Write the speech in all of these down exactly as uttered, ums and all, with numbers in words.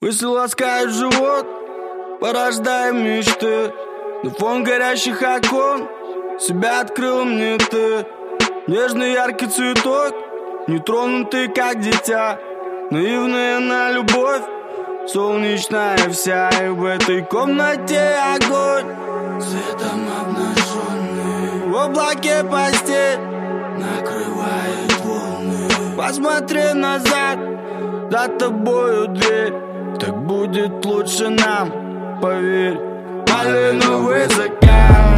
Мысли ласкают живот, порождая мечты. На фон горящих окон себя открыл мне ты. Нежный яркий цветок, нетронутый как дитя. Наивная на любовь, солнечная вся. И в этой комнате огонь, светом обнаженный, в облаке постель накрывает волны. Посмотри назад, за тобою дверь. Так будет лучше нам, поверь. Малиновый закат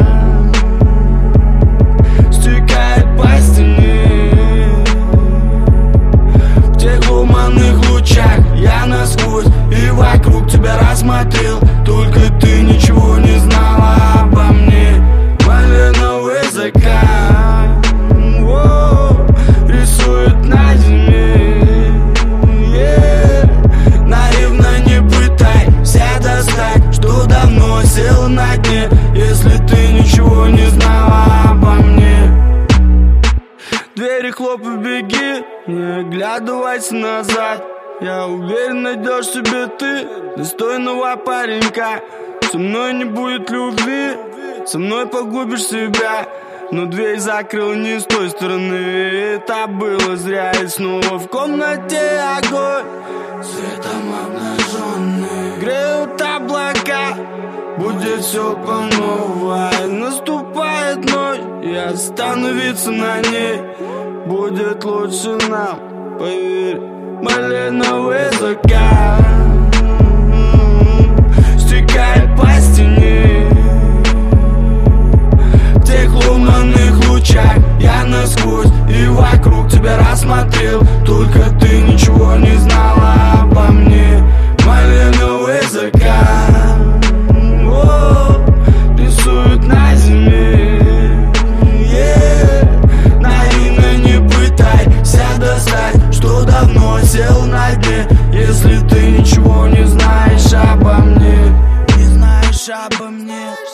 стекает по стене. В тех луманных лучах я насквозь и вокруг тебя рассмотрел. Только ты ничего не знала обо мне. Малиновый закат рисует на зиме. Yeah. Наивно не пытайся достать, что давно сел на дне. Если ты ничего не знала обо мне. Двери хлопай, беги, не оглядывайся назад. Я уверен, найдешь себе ты достойного паренька. Со мной не будет любви, со мной погубишь себя. Но дверь закрыл не с той стороны, это было зря. И снова в комнате огонь, светом обнаженный, греют облака. Будет все по новой. Наступает ночь, и остановиться на ней будет лучше нам, поверь. Малиновый закат стекает по стене. В тех луманных лучах я насквозь и вокруг тебя рассмотрел. Только ты ничего не знала обо мне. Малиновый закат рисует на зиме. Yeah. Наивно не пытайся достать, что давно сел на дне. Если ты ничего не знаешь обо мне, не знаешь обо мне.